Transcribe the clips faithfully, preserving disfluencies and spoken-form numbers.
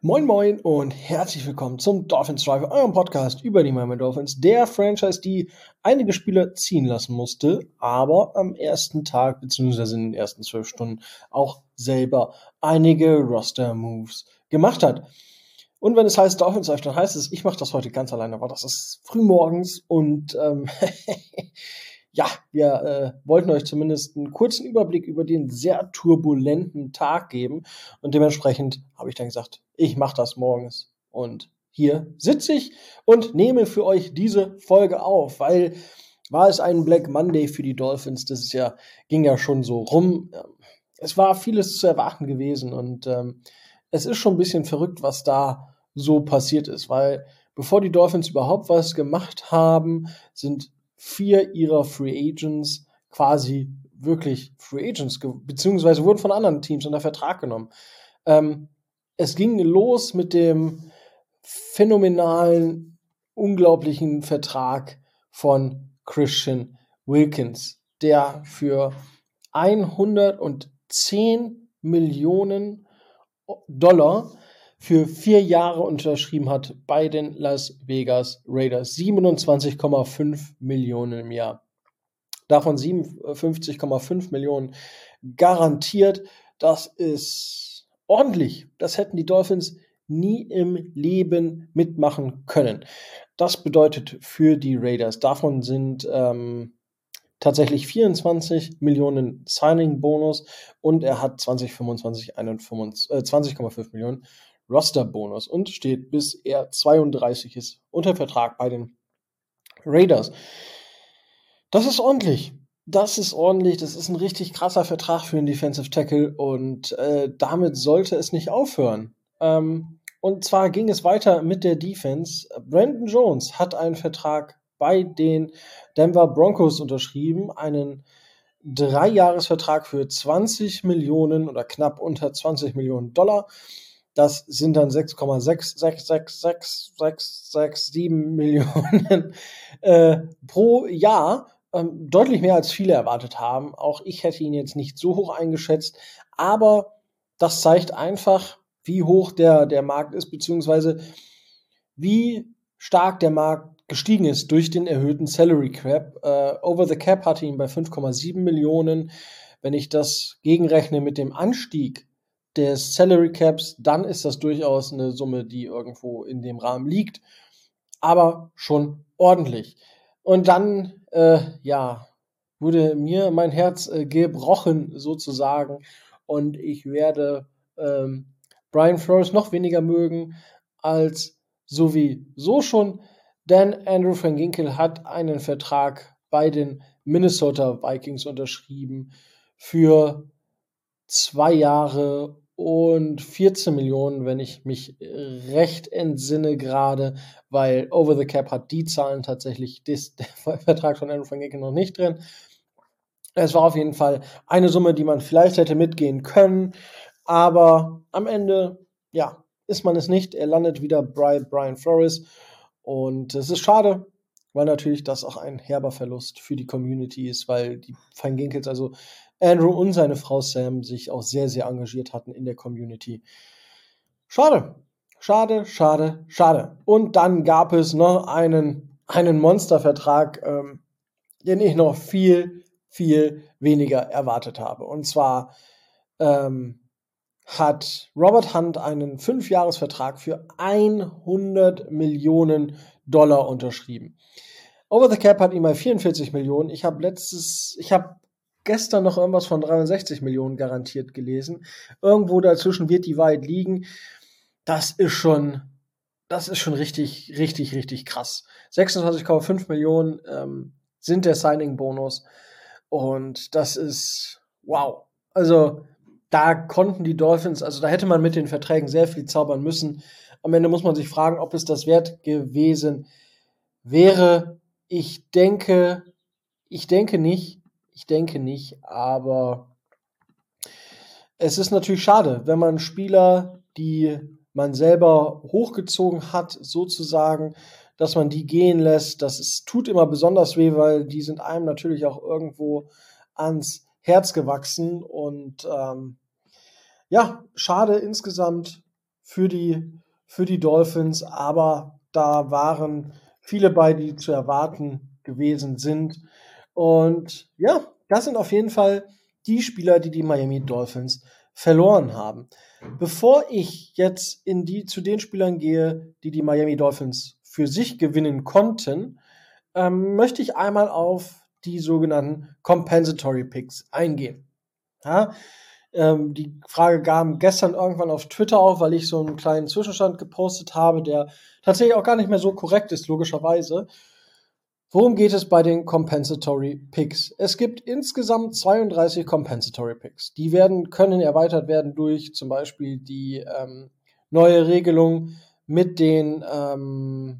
Moin Moin und herzlich willkommen zum Dolphins Drive, eurem Podcast über die Miami Dolphins, der Franchise, die einige Spieler ziehen lassen musste, aber am ersten Tag bzw. in den ersten zwölf Stunden auch selber einige Roster-Moves gemacht hat. Und wenn es heißt Dolphins Drive, dann heißt es, ich mache das heute ganz alleine, aber das ist frühmorgens und ähm, ja, wir äh, wollten euch zumindest einen kurzen Überblick über den sehr turbulenten Tag geben. Und dementsprechend habe ich dann gesagt, ich mache das morgens. Und hier sitze ich und nehme für euch diese Folge auf, weil war es ein Black Monday für die Dolphins. Das ist ja, ging ja schon so rum. Es war vieles zu erwarten gewesen und ähm, es ist schon ein bisschen verrückt, was da so passiert ist, weil bevor die Dolphins überhaupt was gemacht haben, sind vier ihrer Free Agents quasi wirklich Free Agents, ge- beziehungsweise wurden von anderen Teams unter Vertrag genommen. Ähm, es ging los mit dem phänomenalen, unglaublichen Vertrag von Christian Wilkins, der für hundertzehn Millionen Dollar für vier Jahre unterschrieben hat bei den Las Vegas Raiders. siebenundzwanzig Komma fünf Millionen im Jahr. Davon siebenundfünfzig Komma fünf Millionen garantiert. Das ist ordentlich. Das hätten die Dolphins nie im Leben mitmachen können. Das bedeutet für die Raiders, davon sind ähm, tatsächlich vierundzwanzig Millionen Signing-Bonus und er hat zwanzig fünfundzwanzig zwanzig Komma fünf Millionen Roster-Bonus und steht, bis er zweiunddreißig ist, unter Vertrag bei den Raiders. Das ist ordentlich. Das ist ordentlich. Das ist ein richtig krasser Vertrag für einen Defensive Tackle und äh, damit sollte es nicht aufhören. Ähm, und zwar ging es weiter mit der Defense. Brandon Jones hat einen Vertrag bei den Denver Broncos unterschrieben, einen Dreijahresvertrag für zwanzig Millionen oder knapp unter zwanzig Millionen Dollar. Das sind dann sechs Komma sechs sechs sechs sechs sechs sechs sieben Millionen äh, pro Jahr. Ähm, deutlich mehr als viele erwartet haben. Auch ich hätte ihn jetzt nicht so hoch eingeschätzt, aber das zeigt einfach, wie hoch der, der Markt ist, beziehungsweise wie stark der Markt gestiegen ist durch den erhöhten Salary Cap. Äh, Over the Cap hatte ihn bei fünf Komma sieben Millionen. Wenn ich das gegenrechne mit dem Anstieg des Salary Caps, dann ist das durchaus eine Summe, die irgendwo in dem Rahmen liegt, aber schon ordentlich. Und dann, äh, ja, wurde mir mein Herz äh, gebrochen sozusagen und ich werde ähm, Brian Flores noch weniger mögen als sowieso schon, denn Andrew Van Ginkel hat einen Vertrag bei den Minnesota Vikings unterschrieben für zwei Jahre und vierzehn Millionen, wenn ich mich recht entsinne gerade, weil Over the Cap hat die Zahlen tatsächlich, des, der Vertrag von Andrew Van Ginkel noch nicht drin. Es war auf jeden Fall eine Summe, die man vielleicht hätte mitgehen können, aber am Ende, ja, ist man es nicht. Er landet wieder bei Brian Flores und es ist schade, weil natürlich das auch ein herber Verlust für die Community ist, weil die Van Ginkels, also Andrew und seine Frau Sam, sich auch sehr, sehr engagiert hatten in der Community. Schade, schade, schade, schade. Und dann gab es noch einen, einen Monstervertrag, ähm, den ich noch viel, viel weniger erwartet habe. Und zwar ähm, hat Robert Hunt einen Fünfjahresvertrag für hundert Millionen Dollar unterschrieben. Over the Cap hat ihm mal vierundvierzig Millionen. Ich habe letztes, ich habe gestern noch irgendwas von dreiundsechzig Millionen garantiert gelesen. Irgendwo dazwischen wird die Wahrheit liegen. Das ist schon, das ist schon richtig, richtig, richtig krass. sechsundzwanzig Komma fünf Millionen ähm, sind der Signing-Bonus. Und das ist, wow. Also, da konnten die Dolphins, also da hätte man mit den Verträgen sehr viel zaubern müssen. Am Ende muss man sich fragen, ob es das wert gewesen wäre. Ich denke, ich denke nicht. Ich denke nicht, aber es ist natürlich schade, wenn man Spieler, die man selber hochgezogen hat, sozusagen, dass man die gehen lässt. Das ist, tut immer besonders weh, weil die sind einem natürlich auch irgendwo ans Herz gewachsen. Und ähm, ja, schade insgesamt für die, für die Dolphins, aber da waren viele bei, die zu erwarten gewesen sind. Und ja, das sind auf jeden Fall die Spieler, die die Miami Dolphins verloren haben. Bevor ich jetzt in die, zu den Spielern gehe, die die Miami Dolphins für sich gewinnen konnten, ähm, möchte ich einmal auf die sogenannten Compensatory Picks eingehen. Ja, ähm, die Frage kam gestern irgendwann auf Twitter auf, weil ich so einen kleinen Zwischenstand gepostet habe, der tatsächlich auch gar nicht mehr so korrekt ist, logischerweise. Worum geht es bei den Compensatory Picks? Es gibt insgesamt zweiunddreißig Compensatory Picks. Die werden, können erweitert werden durch zum Beispiel die ähm, neue Regelung mit den, ähm,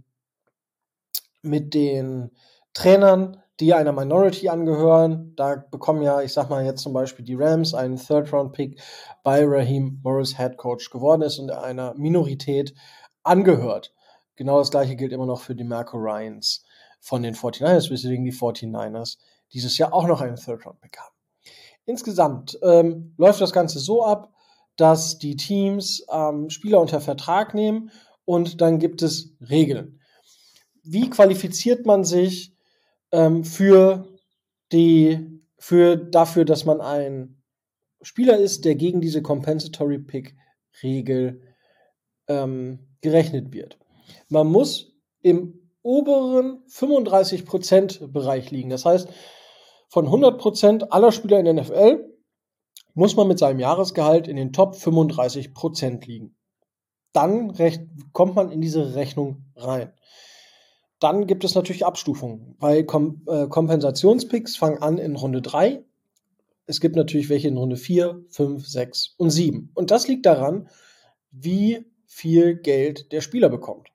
mit den Trainern, die einer Minority angehören. Da bekommen ja, ich sag mal jetzt zum Beispiel die Rams einen Third-Round-Pick, weil Raheem Morris Head Coach geworden ist und einer Minorität angehört. Genau das gleiche gilt immer noch für die Marco Ryans von den forty-niners, weswegen die forty-niners dieses Jahr auch noch einen Third-Round-Pick haben. Insgesamt ähm, läuft das Ganze so ab, dass die Teams ähm, Spieler unter Vertrag nehmen und dann gibt es Regeln. Wie qualifiziert man sich ähm, für die, für dafür, dass man ein Spieler ist, der gegen diese Compensatory Pick Regel ähm, gerechnet wird? Man muss im oberen fünfunddreißig Prozent Bereich liegen. Das heißt, von hundert Prozent aller Spieler in der N F L muss man mit seinem Jahresgehalt in den Top fünfunddreißig Prozent liegen. Dann recht, kommt man in diese Rechnung rein. Dann gibt es natürlich Abstufungen, weil Kom- äh, Kompensationspicks fangen an in Runde drei. Es gibt natürlich welche in Runde vier, fünf, sechs und sieben. Und das liegt daran, wie viel Geld der Spieler bekommt.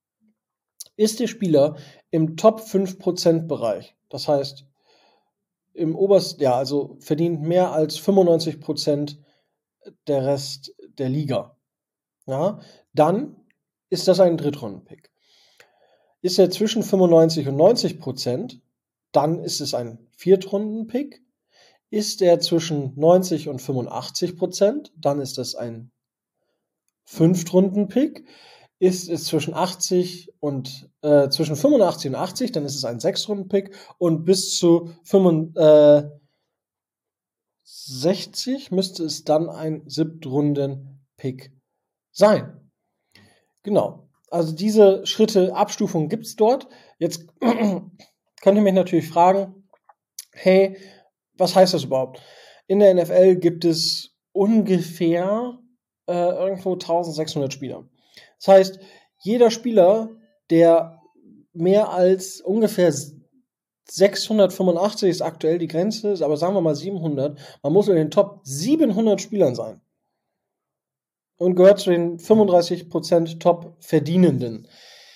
Ist der Spieler im Top fünf Prozent Bereich, das heißt, im obersten, ja, also verdient mehr als fünfundneunzig Prozent der Rest der Liga, ja, dann ist das ein Drittrunden-Pick. Ist er zwischen fünfundneunzig und neunzig Prozent, dann ist es ein Viertrunden-Pick. Ist er zwischen neunzig und fünfundachtzig Prozent, dann ist das ein Fünftrunden-Pick. Ist es zwischen achtzig und äh, zwischen fünfundachtzig und achtzig, dann ist es ein Sechstrunden-Pick und bis zu fünfundsechzig müsste es dann ein Siebtrunden-Pick sein. Genau. Also diese Schritte, Abstufung gibt es dort. Jetzt könnt ihr mich natürlich fragen, hey, was heißt das überhaupt? In der N F L gibt es ungefähr äh, irgendwo eintausendsechshundert Spieler. Das heißt, jeder Spieler, der mehr als ungefähr sechshundertfünfundachtzig ist aktuell die Grenze, aber sagen wir mal siebenhundert, man muss in den Top siebenhundert Spielern sein und gehört zu den fünfunddreißig Prozent Top-Verdienenden.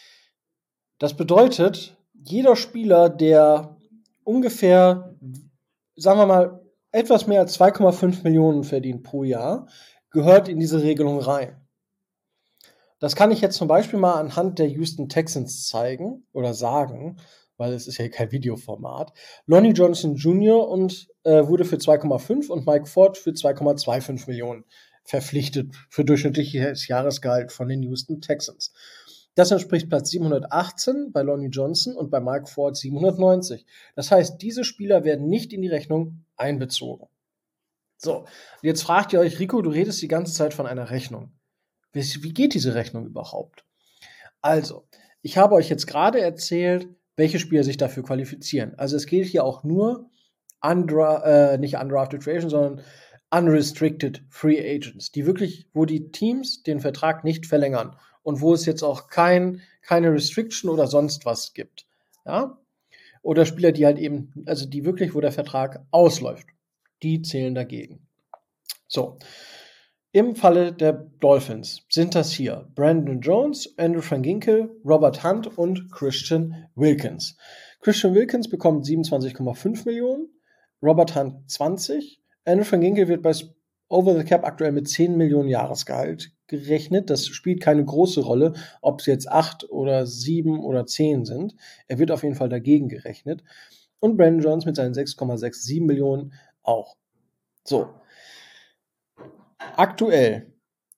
Das bedeutet, jeder Spieler, der ungefähr, sagen wir mal, etwas mehr als zwei Komma fünf Millionen verdient pro Jahr, gehört in diese Regelung rein. Das kann ich jetzt zum Beispiel mal anhand der Houston Texans zeigen oder sagen, weil es ist ja kein Videoformat. Lonnie Johnson Junior und äh, wurde für zwei Komma fünf und Mike Ford für zwei Komma fünfundzwanzig Millionen verpflichtet für durchschnittliches Jahresgehalt von den Houston Texans. Das entspricht Platz siebenhundertachtzehn bei Lonnie Johnson und bei Mike Ford siebenhundertneunzig. Das heißt, diese Spieler werden nicht in die Rechnung einbezogen. So, jetzt fragt ihr euch, Rico, du redest die ganze Zeit von einer Rechnung. Wie, wie geht diese Rechnung überhaupt? Also, ich habe euch jetzt gerade erzählt, welche Spieler sich dafür qualifizieren. Also es geht hier auch nur undra- äh, nicht undrafted free agents, sondern unrestricted free agents, die wirklich, wo die Teams den Vertrag nicht verlängern und wo es jetzt auch kein, keine Restriction oder sonst was gibt. Ja? Oder Spieler, die halt eben, also die wirklich, wo der Vertrag ausläuft, die zählen dagegen. So. Im Falle der Dolphins sind das hier Brandon Jones, Andrew Van Ginkel, Robert Hunt und Christian Wilkins. Christian Wilkins bekommt siebenundzwanzig Komma fünf Millionen, Robert Hunt zwanzig. Andrew Van Ginkel wird bei Over the Cap aktuell mit zehn Millionen Jahresgehalt gerechnet. Das spielt keine große Rolle, ob es jetzt acht oder sieben oder zehn sind. Er wird auf jeden Fall dagegen gerechnet. Und Brandon Jones mit seinen sechs Komma siebenundsechzig Millionen auch. So. Aktuell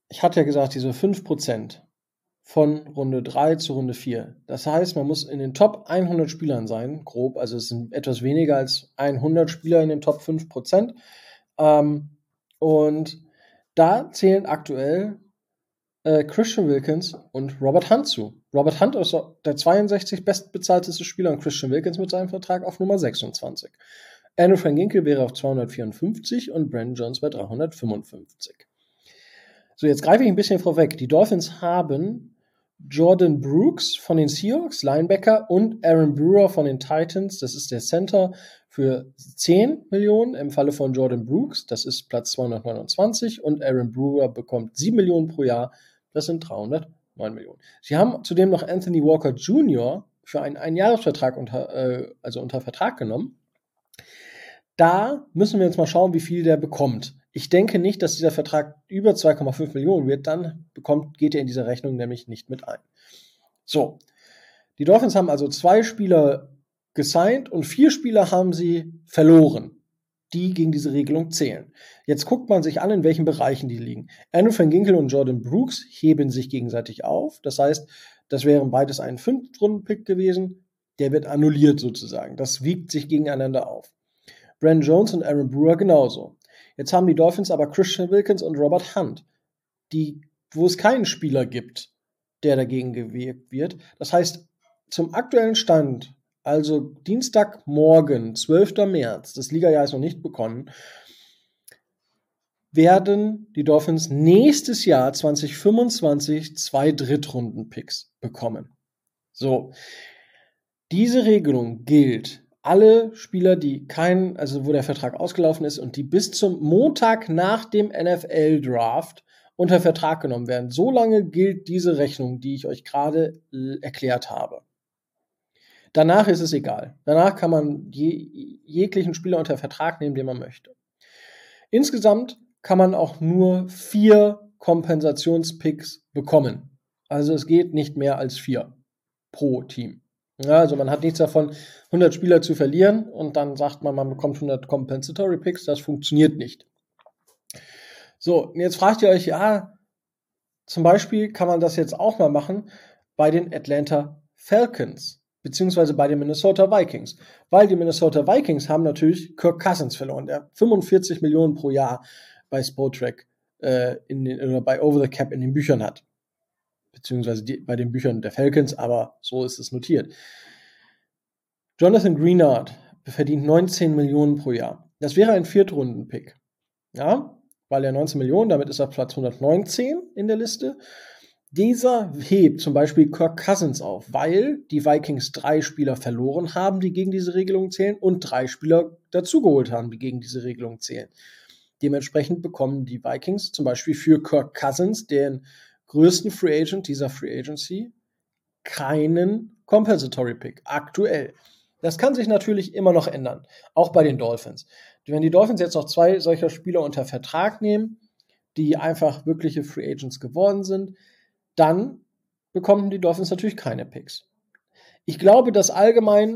ich hatte ja gesagt, diese fünf Prozent von Runde drei zu Runde vier. Das heißt, man muss in den Top hundert Spielern sein, grob. Also es sind etwas weniger als hundert Spieler in den Top fünf Prozent. Ähm, und da zählen aktuell äh, Christian Wilkins und Robert Hunt zu. Robert Hunt ist der zweiundsechzig bestbezahlteste Spieler und Christian Wilkins mit seinem Vertrag auf Nummer sechsundzwanzig. Andrew Van Ginkel wäre auf zweihundertvierundfünfzig und Brandon Jones bei dreihundertfünfundfünfzig. So, jetzt greife ich ein bisschen vorweg. Die Dolphins haben Jordan Brooks von den Seahawks, Linebacker, und Aaron Brewer von den Titans, das ist der Center, für zehn Millionen im Falle von Jordan Brooks, das ist Platz zweihundertneunundzwanzig, und Aaron Brewer bekommt sieben Millionen pro Jahr, das sind dreihundertneun Millionen. Sie haben zudem noch Anthony Walker Junior für einen Einjahresvertrag unter, äh, also unter Vertrag genommen. Da müssen wir jetzt mal schauen, wie viel der bekommt. Ich denke nicht, dass dieser Vertrag über zwei Komma fünf Millionen wird, dann bekommt, geht er in diese Rechnung nämlich nicht mit ein. So, die Dolphins haben also zwei Spieler gesigned und vier Spieler haben sie verloren, die gegen diese Regelung zählen. Jetzt guckt man sich an, in welchen Bereichen die liegen. Andrew Van Ginkel und Jordan Brooks heben sich gegenseitig auf. Das heißt, das wären beides ein Fünf-Runden-Pick gewesen. Der wird annulliert sozusagen. Das wiegt sich gegeneinander auf. Brandon Jones und Aaron Brewer genauso. Jetzt haben die Dolphins aber Christian Wilkins und Robert Hunt, die, wo es keinen Spieler gibt, der dagegen gewählt wird. Das heißt, zum aktuellen Stand, also Dienstagmorgen, zwölfter März, das Ligajahr ist noch nicht begonnen, werden die Dolphins nächstes Jahr zwanzig fünfundzwanzig zwei Drittrunden-Picks bekommen. So, diese Regelung gilt alle Spieler, die kein, also wo der Vertrag ausgelaufen ist und die bis zum Montag nach dem N F L-Draft unter Vertrag genommen werden. So lange gilt diese Rechnung, die ich euch gerade erklärt habe. Danach ist es egal. Danach kann man je, jeglichen Spieler unter Vertrag nehmen, den man möchte. Insgesamt kann man auch nur vier Kompensationspicks bekommen. Also es geht nicht mehr als vier pro Team. Ja, also man hat nichts davon, hundert Spieler zu verlieren und dann sagt man, man bekommt hundert Compensatory Picks. Das funktioniert nicht. So, und jetzt fragt ihr euch, ja, zum Beispiel kann man das jetzt auch mal machen bei den Atlanta Falcons, beziehungsweise bei den Minnesota Vikings. Weil die Minnesota Vikings haben natürlich Kirk Cousins verloren, der fünfundvierzig Millionen pro Jahr bei Spotrac äh, in den, oder bei Over the Cap in den Büchern hat. Beziehungsweise die, bei den Büchern der Falcons, aber so ist es notiert. Jonathan Greenard verdient neunzehn Millionen pro Jahr. Das wäre ein Viertrunden-Pick. Ja, weil er neunzehn Millionen, damit ist er Platz hundertneunzehn in der Liste. Dieser hebt zum Beispiel Kirk Cousins auf, weil die Vikings drei Spieler verloren haben, die gegen diese Regelung zählen, und drei Spieler dazugeholt haben, die gegen diese Regelung zählen. Dementsprechend bekommen die Vikings zum Beispiel für Kirk Cousins, den größten Free Agent dieser Free Agency, keinen Compensatory Pick aktuell. Das kann sich natürlich immer noch ändern, auch bei den Dolphins. Wenn die Dolphins jetzt noch zwei solcher Spieler unter Vertrag nehmen, die einfach wirkliche Free Agents geworden sind, dann bekommen die Dolphins natürlich keine Picks. Ich glaube, dass allgemein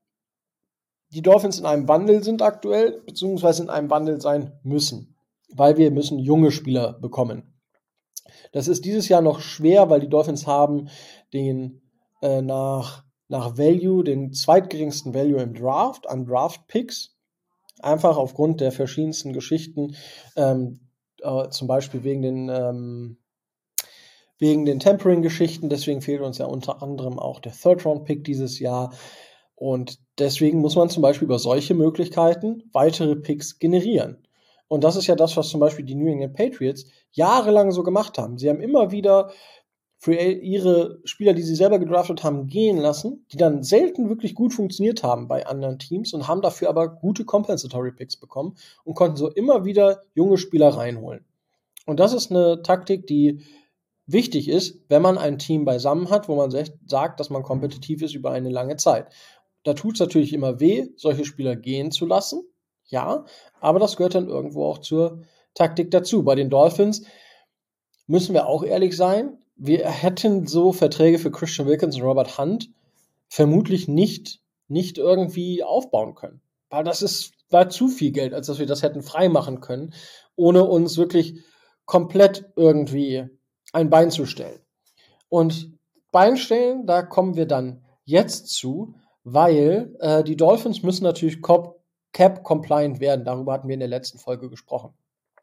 die Dolphins in einem Wandel sind aktuell, beziehungsweise in einem Wandel sein müssen, weil wir müssen junge Spieler bekommen. Das ist dieses Jahr noch schwer, weil die Dolphins haben den äh, nach, nach Value, den zweitgeringsten Value im Draft, an Draft-Picks, einfach aufgrund der verschiedensten Geschichten, ähm, äh, zum Beispiel wegen den, ähm, wegen den Tempering-Geschichten, deswegen fehlt uns ja unter anderem auch der Third-Round-Pick dieses Jahr. Und deswegen muss man zum Beispiel über solche Möglichkeiten weitere Picks generieren. Und das ist ja das, was zum Beispiel die New England Patriots jahrelang so gemacht haben. Sie haben immer wieder für ihre Spieler, die sie selber gedraftet haben, gehen lassen, die dann selten wirklich gut funktioniert haben bei anderen Teams und haben dafür aber gute Compensatory Picks bekommen und konnten so immer wieder junge Spieler reinholen. Und das ist eine Taktik, die wichtig ist, wenn man ein Team beisammen hat, wo man sagt, dass man kompetitiv ist über eine lange Zeit. Da tut es natürlich immer weh, solche Spieler gehen zu lassen. Ja, aber das gehört dann irgendwo auch zur Taktik dazu. Bei den Dolphins müssen wir auch ehrlich sein, wir hätten so Verträge für Christian Wilkins und Robert Hunt vermutlich nicht, nicht irgendwie aufbauen können. Weil das ist, war zu viel Geld, als dass wir das hätten freimachen können, ohne uns wirklich komplett irgendwie ein Bein zu stellen. Und Beinstellen, da kommen wir dann jetzt zu, weil äh, die Dolphins müssen natürlich Cap-compliant werden. Darüber hatten wir in der letzten Folge gesprochen.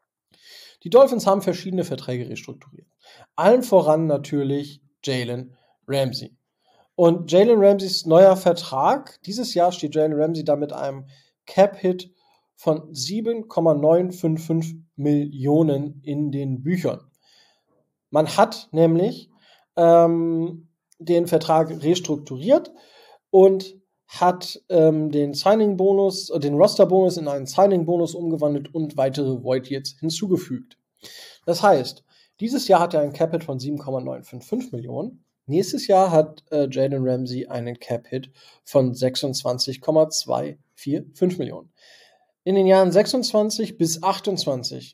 Die Dolphins haben verschiedene Verträge restrukturiert. Allen voran natürlich Jalen Ramsey. Und Jalen Ramseys neuer Vertrag, dieses Jahr steht Jalen Ramsey da mit einem Cap-Hit von sieben Komma neun fünf fünf Millionen in den Büchern. Man hat nämlich ähm, den Vertrag restrukturiert und hat ähm, den Signing-Bonus, äh, den Roster-Bonus in einen Signing-Bonus umgewandelt und weitere Void Years hinzugefügt. Das heißt, dieses Jahr hat er ein Cap-Hit von sieben Komma neun fünf fünf Millionen. Nächstes Jahr hat äh, Jalen Ramsey einen Cap-Hit von sechsundzwanzig Komma zwei vier fünf Millionen. In den Jahren sechsundzwanzig bis achtundzwanzig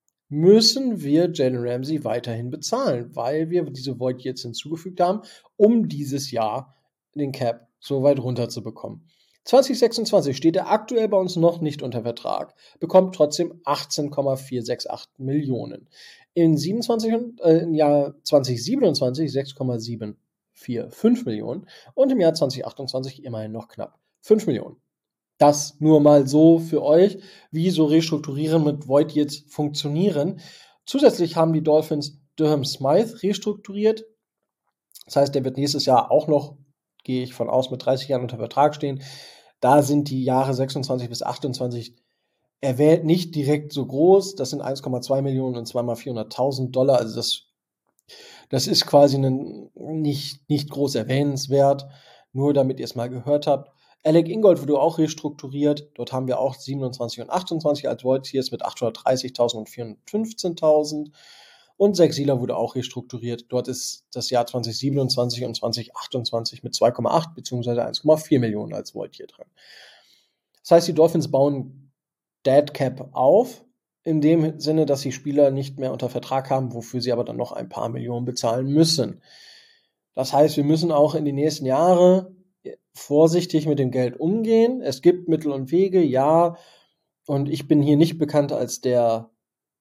müssen wir Jalen Ramsey weiterhin bezahlen, weil wir diese Void jetzt hinzugefügt haben, um dieses Jahr den Cap so weit runter zu bekommen. zwanzig sechsundzwanzig steht er aktuell bei uns noch nicht unter Vertrag, bekommt trotzdem achtzehn Komma vier sechs acht Millionen. In siebenundzwanzig, äh, im Jahr zwanzig siebenundzwanzig sechs Komma sieben vier fünf Millionen und im Jahr zwanzig achtundzwanzig immerhin noch knapp fünf Millionen. Das nur mal so für euch, wie so Restrukturieren mit Void jetzt funktionieren. Zusätzlich haben die Dolphins Durham Smythe restrukturiert. Das heißt, der wird nächstes Jahr auch noch, gehe ich von aus, mit dreißig Jahren unter Vertrag stehen. Da sind die Jahre sechsundzwanzig bis achtundzwanzig erwähnt nicht direkt so groß. Das sind eins Komma zwei Millionen und zweimal vierhunderttausend Dollar. Also das, das ist quasi ein, nicht, nicht groß erwähnenswert, nur damit ihr es mal gehört habt. Alec Ingold wurde auch restrukturiert. Dort haben wir auch siebenundzwanzig und achtundzwanzig als Void Years mit achthundertdreißigtausend und vierhundertfünfzehntausend. Und Zach Sieler wurde auch restrukturiert. Dort ist das Jahr zwanzig siebenundzwanzig und zwanzig achtundzwanzig mit zwei Komma acht bzw. eins Komma vier Millionen als Void Year drin. Das heißt, die Dolphins bauen Dead Cap auf, in dem Sinne, dass die Spieler nicht mehr unter Vertrag haben, wofür sie aber dann noch ein paar Millionen bezahlen müssen. Das heißt, wir müssen auch in die nächsten Jahre vorsichtig mit dem Geld umgehen. Es gibt Mittel und Wege, ja. Und ich bin hier nicht bekannt als der,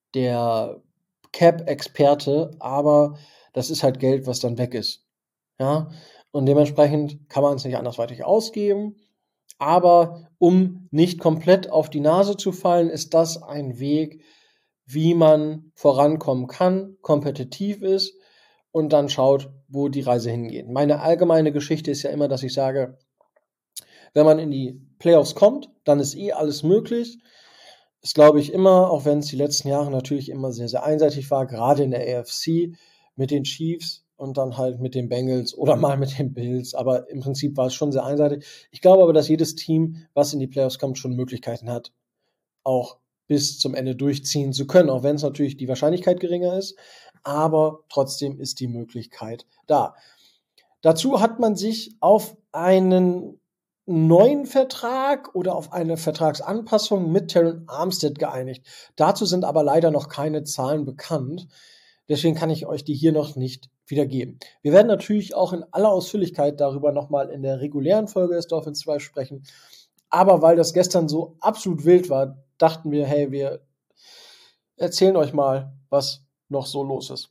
der Cap-Experte, aber das ist halt Geld, was dann weg ist. Ja. Und dementsprechend kann man es nicht andersweitig ausgeben. Aber um nicht komplett auf die Nase zu fallen, ist das ein Weg, wie man vorankommen kann, kompetitiv ist und dann schaut, wo die Reise hingeht. Meine allgemeine Geschichte ist ja immer, dass ich sage, wenn man in die Playoffs kommt, dann ist eh alles möglich. Das glaube ich immer, auch wenn es die letzten Jahre natürlich immer sehr, sehr einseitig war, gerade in der A F C mit den Chiefs und dann halt mit den Bengals oder mal mit den Bills. Aber im Prinzip war es schon sehr einseitig. Ich glaube aber, dass jedes Team, was in die Playoffs kommt, schon Möglichkeiten hat, auch bis zum Ende durchziehen zu können, auch wenn es natürlich die Wahrscheinlichkeit geringer ist. Aber trotzdem ist die Möglichkeit da. Dazu hat man sich auf einen neuen Vertrag oder auf eine Vertragsanpassung mit Terron Armstead geeinigt. Dazu sind aber leider noch keine Zahlen bekannt. Deswegen kann ich euch die hier noch nicht wiedergeben. Wir werden natürlich auch in aller Ausführlichkeit darüber nochmal in der regulären Folge des Dolphins zwei sprechen. Aber weil das gestern so absolut wild war, dachten wir, hey, wir erzählen euch mal, was noch so los ist.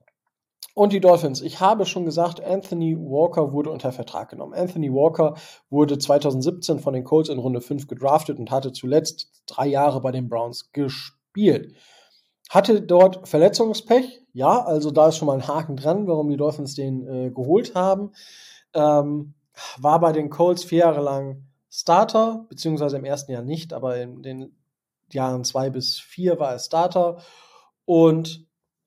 Und die Dolphins, ich habe schon gesagt, Anthony Walker wurde unter Vertrag genommen. Anthony Walker wurde zweitausendsiebzehn von den Colts in Runde fünf gedraftet und hatte zuletzt drei Jahre bei den Browns gespielt. Hatte dort Verletzungspech, ja, also da ist schon mal ein Haken dran, warum die Dolphins den äh, geholt haben. Ähm, war bei den Colts vier Jahre lang Starter, beziehungsweise im ersten Jahr nicht, aber in den Jahren zwei bis vier war er Starter und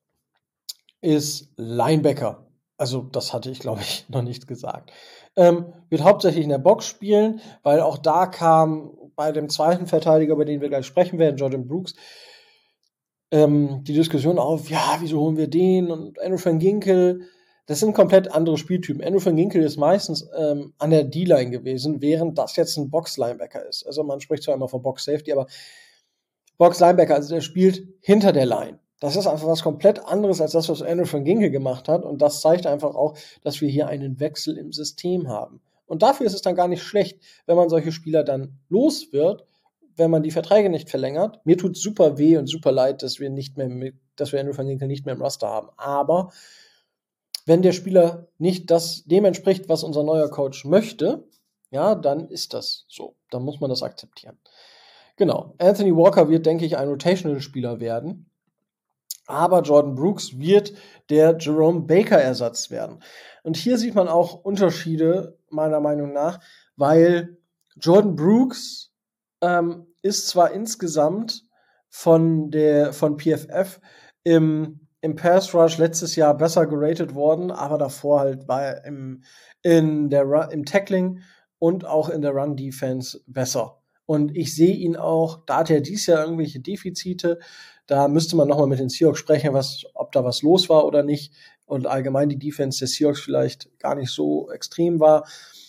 ist Linebacker. Also das hatte ich, glaube ich, noch nicht gesagt. Ähm, wird hauptsächlich in der Box spielen, weil auch da kam bei dem zweiten Verteidiger, über den wir gleich sprechen werden, Jordan Brooks, ähm, die Diskussion auf, ja, wieso holen wir den und Andrew Van Ginkel. Das sind komplett andere Spieltypen. Andrew Van Ginkel ist meistens ähm, an der D-Line gewesen, während das jetzt ein Box-Linebacker ist. Also man spricht zwar immer von Box-Safety, aber Box-Linebacker, also der spielt hinter der Line. Das ist einfach was komplett anderes als das, was Andrew Van Ginkel gemacht hat. Und das zeigt einfach auch, dass wir hier einen Wechsel im System haben. Und dafür ist es dann gar nicht schlecht, wenn man solche Spieler dann los wird, wenn man die Verträge nicht verlängert. Mir tut super weh und super leid, dass wir nicht mehr mit dass wir Andrew Van Ginkel nicht mehr im Roster haben. Aber wenn der Spieler nicht das dem entspricht, was unser neuer Coach möchte, ja, dann ist das so. Dann muss man das akzeptieren. Genau. Anthony Walker wird, denke ich, ein Rotational-Spieler werden. Aber Jordan Brooks wird der Jerome Baker-Ersatz werden. Und hier sieht man auch Unterschiede, meiner Meinung nach, weil Jordan Brooks ähm, ist zwar insgesamt von der von P F F im, im Pass Rush letztes Jahr besser geratet worden, aber davor halt war er im, in der, im Tackling und auch in der Run-Defense besser. Und ich sehe ihn auch, da hat er dieses Jahr irgendwelche Defizite, da müsste man nochmal mit den Seahawks sprechen, was, ob da was los war oder nicht. Und allgemein die Defense der Seahawks vielleicht gar nicht so extrem war.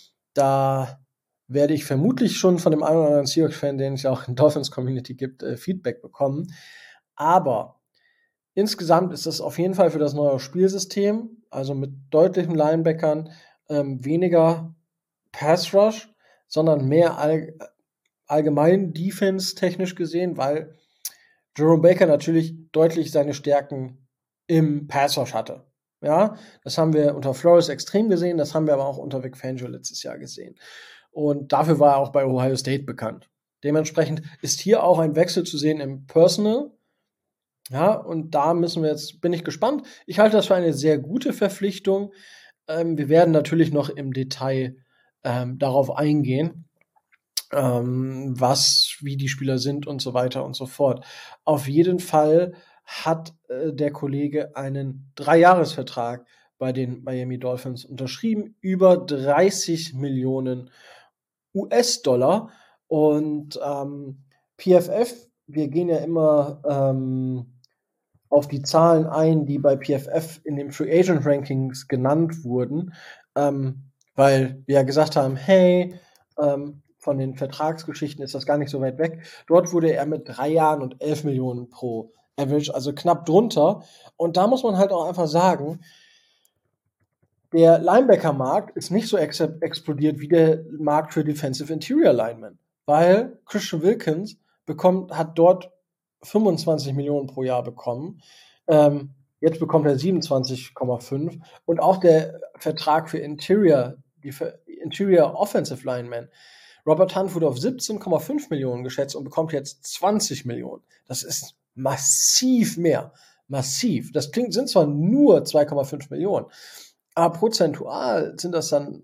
Da werde ich vermutlich schon von dem einen oder anderen Seahawks-Fan, den es auch in der Dolphins-Community gibt, äh, Feedback bekommen. Aber insgesamt ist es auf jeden Fall für das neue Spielsystem, also mit deutlichen Linebackern, ähm, weniger Pass-Rush, sondern mehr all, allgemein Defense-technisch gesehen, weil Jerome Baker natürlich deutlich seine Stärken im Pass-Rush hatte. Ja, das haben wir unter Flores extrem gesehen, das haben wir aber auch unter Vic Fangio letztes Jahr gesehen. Und dafür war er auch bei Ohio State bekannt. Dementsprechend ist hier auch ein Wechsel zu sehen im Personal. Ja, und da müssen wir jetzt, bin ich gespannt. Ich halte das für eine sehr gute Verpflichtung. Ähm, wir werden natürlich noch im Detail ähm, darauf eingehen, ähm, was, wie die Spieler sind und so weiter und so fort. Auf jeden Fall hat äh, der Kollege einen Dreijahresvertrag bei den Miami Dolphins unterschrieben, über dreißig Millionen U S-Dollar. Und ähm, P F F, wir gehen ja immer ähm, auf die Zahlen ein, die bei P F F in den Free Agent Rankings genannt wurden, ähm, weil wir ja gesagt haben, hey, ähm, von den Vertragsgeschichten ist das gar nicht so weit weg. Dort wurde er mit drei Jahren und elf Millionen pro Average, also knapp drunter. Und da muss man halt auch einfach sagen, der Linebacker-Markt ist nicht so ex- explodiert wie der Markt für Defensive Interior Linemen, weil Christian Wilkins bekommt, hat dort fünfundzwanzig Millionen pro Jahr bekommen. Ähm, jetzt bekommt er siebenundzwanzig Komma fünf. Und auch der Vertrag für Interior, die für Interior Offensive Linemen, Robert Hunt wurde auf siebzehn Komma fünf Millionen geschätzt und bekommt jetzt zwanzig Millionen. Das ist massiv mehr. Massiv. Das klingt, sind zwar nur zwei Komma fünf Millionen, aber prozentual sind das dann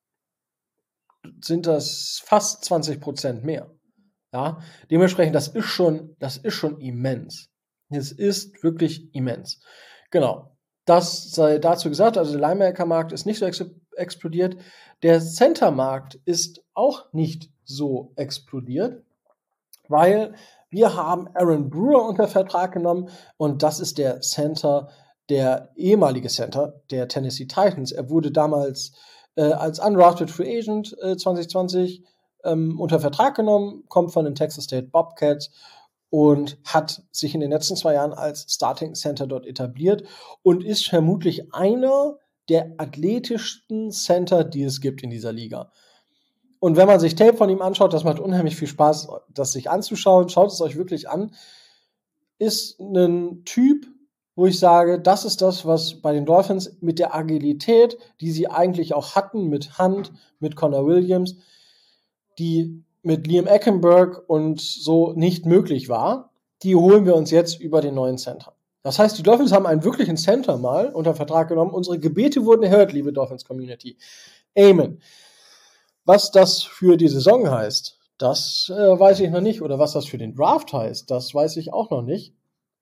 sind das fast zwanzig Prozent mehr. Ja, dementsprechend, das ist schon, das ist schon immens. Es ist wirklich immens. Genau. Das sei dazu gesagt, also der Linebacker-Markt ist nicht so ex- explodiert. Der Center-Markt ist auch nicht so explodiert, weil wir haben Aaron Brewer unter Vertrag genommen und das ist der Center, der ehemalige Center der Tennessee Titans. Er wurde damals äh, als Undrafted Free Agent äh, zwanzig zwanzig ähm, unter Vertrag genommen, kommt von den Texas State Bobcats und hat sich in den letzten zwei Jahren als Starting Center dort etabliert und ist vermutlich einer der athletischsten Center, die es gibt in dieser Liga. Und wenn man sich Tape von ihm anschaut, das macht unheimlich viel Spaß, das sich anzuschauen. Schaut es euch wirklich an. Ist ein Typ, wo ich sage, das ist das, was bei den Dolphins mit der Agilität, die sie eigentlich auch hatten, mit Hunt, mit Connor Williams, die mit Liam Eckenberg und so nicht möglich war, die holen wir uns jetzt über den neuen Center. Das heißt, die Dolphins haben einen wirklichen Center mal unter Vertrag genommen. Unsere Gebete wurden erhört, liebe Dolphins-Community. Amen. Was das für die Saison heißt, das äh, weiß ich noch nicht. Oder was das für den Draft heißt, das weiß ich auch noch nicht.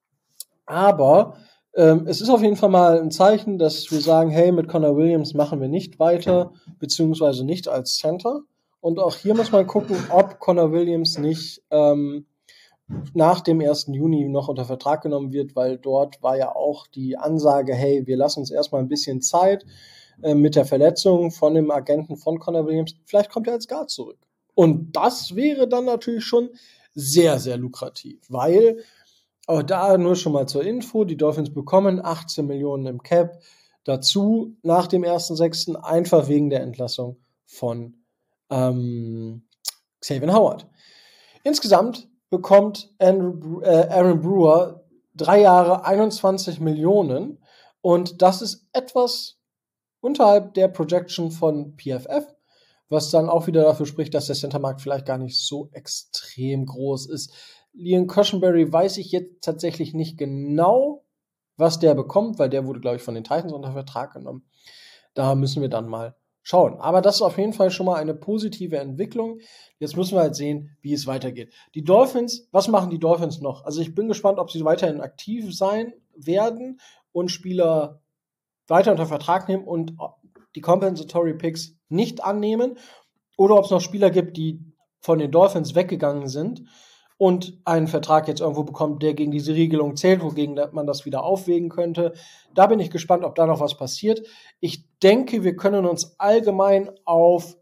Aber ähm, es ist auf jeden Fall mal ein Zeichen, dass wir sagen, hey, mit Connor Williams machen wir nicht weiter, beziehungsweise nicht als Center. Und auch hier muss man gucken, ob Connor Williams nicht ähm, nach dem ersten Juni noch unter Vertrag genommen wird, weil dort war ja auch die Ansage, hey, wir lassen uns erstmal ein bisschen Zeit äh, mit der Verletzung von dem Agenten von Connor Williams. Vielleicht kommt er als Guard zurück. Und das wäre dann natürlich schon sehr, sehr lukrativ, weil auch da nur schon mal zur Info, die Dolphins bekommen achtzehn Millionen im Cap dazu nach dem ersten sechsten einfach wegen der Entlassung von ähm, Xavier Howard. Insgesamt bekommt Andrew, äh, Aaron Brewer drei Jahre einundzwanzig Millionen und das ist etwas unterhalb der Projection von P F F, was dann auch wieder dafür spricht, dass der Centermarkt vielleicht gar nicht so extrem groß ist. Liam Cushenberry weiß ich jetzt tatsächlich nicht genau, was der bekommt, weil der wurde, glaube ich, von den Titans unter Vertrag genommen. Da müssen wir dann mal schauen. Aber das ist auf jeden Fall schon mal eine positive Entwicklung. Jetzt müssen wir halt sehen, wie es weitergeht. Die Dolphins, was machen die Dolphins noch? Also ich bin gespannt, ob sie weiterhin aktiv sein werden und Spieler weiter unter Vertrag nehmen und die Compensatory Picks nicht annehmen oder ob es noch Spieler gibt, die von den Dolphins weggegangen sind und einen Vertrag jetzt irgendwo bekommt, der gegen diese Regelung zählt, wogegen man das wieder aufwägen könnte. Da bin ich gespannt, ob da noch was passiert. Ich denke, wir können uns allgemein auf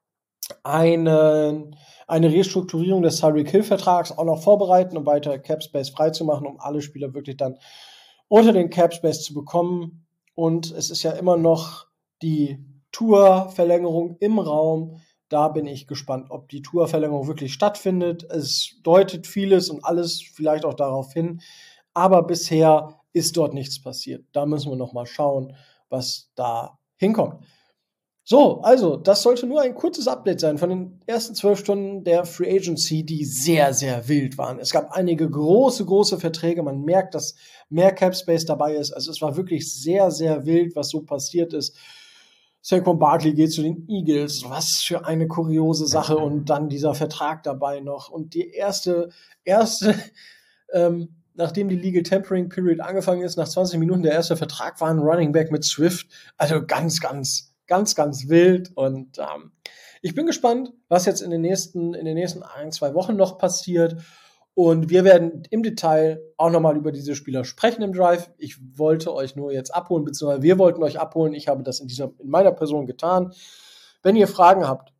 eine, eine Restrukturierung des Tyreek-Hill-Vertrags auch noch vorbereiten, um weiter Cap-Space freizumachen, um alle Spieler wirklich dann unter den Cap-Space zu bekommen. Und es ist ja immer noch die Tour-Verlängerung im Raum. Da bin ich gespannt, ob die Tour-Verlängerung wirklich stattfindet. Es deutet vieles und alles vielleicht auch darauf hin. Aber bisher ist dort nichts passiert. Da müssen wir noch mal schauen, was da hinkommt. So, also, das sollte nur ein kurzes Update sein von den ersten zwölf Stunden der Free Agency, die sehr, sehr wild waren. Es gab einige große, große Verträge. Man merkt, dass mehr Cap Space dabei ist. Also, es war wirklich sehr, sehr wild, was so passiert ist. Saquon Barkley geht zu den Eagles. Was für eine kuriose Sache. Und dann dieser Vertrag dabei noch. Und die erste, erste, ähm, nachdem die Legal Tempering Period angefangen ist, nach zwanzig Minuten der erste Vertrag war ein Running Back mit Swift. Also ganz, ganz Ganz, ganz wild und ähm, ich bin gespannt, was jetzt in den nächsten, in den nächsten ein, zwei Wochen noch passiert und wir werden im Detail auch nochmal über diese Spieler sprechen im Drive. Ich wollte euch nur jetzt abholen, beziehungsweise wir wollten euch abholen. Ich habe das in dieser, in meiner Person getan. Wenn ihr Fragen habt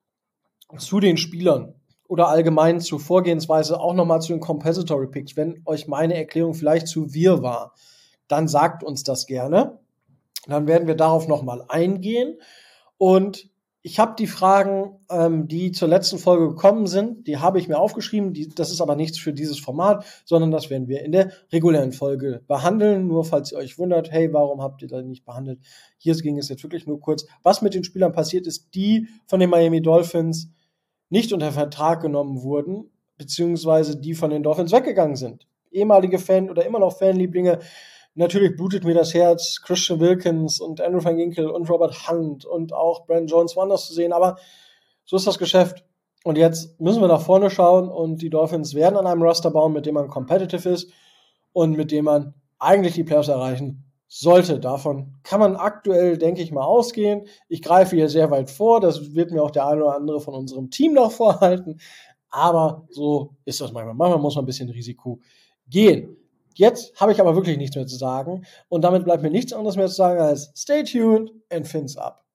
zu den Spielern oder allgemein zur Vorgehensweise, auch nochmal zu den Compensatory Picks, wenn euch meine Erklärung vielleicht zu wirr war, dann sagt uns das gerne. Dann werden wir darauf nochmal eingehen. Und ich habe die Fragen, ähm, die zur letzten Folge gekommen sind, die habe ich mir aufgeschrieben. Die, das ist aber nichts für dieses Format, sondern das werden wir in der regulären Folge behandeln. Nur falls ihr euch wundert, hey, warum habt ihr das nicht behandelt? Hier ging es jetzt wirklich nur kurz, was mit den Spielern passiert ist, die von den Miami Dolphins nicht unter Vertrag genommen wurden, beziehungsweise die von den Dolphins weggegangen sind. Ehemalige Fan oder immer noch Fanlieblinge. Natürlich blutet mir das Herz, Christian Wilkins und Andrew Van Ginkel und Robert Hunt und auch Brandon Jones woanders zu sehen, aber so ist das Geschäft. Und jetzt müssen wir nach vorne schauen und die Dolphins werden an einem Roster bauen, mit dem man competitive ist und mit dem man eigentlich die Playoffs erreichen sollte. Davon kann man aktuell, denke ich mal, ausgehen. Ich greife hier sehr weit vor, das wird mir auch der eine oder andere von unserem Team noch vorhalten, aber so ist das manchmal. Manchmal muss man ein bisschen Risiko gehen. Jetzt habe ich aber wirklich nichts mehr zu sagen und damit bleibt mir nichts anderes mehr zu sagen als stay tuned and fins up.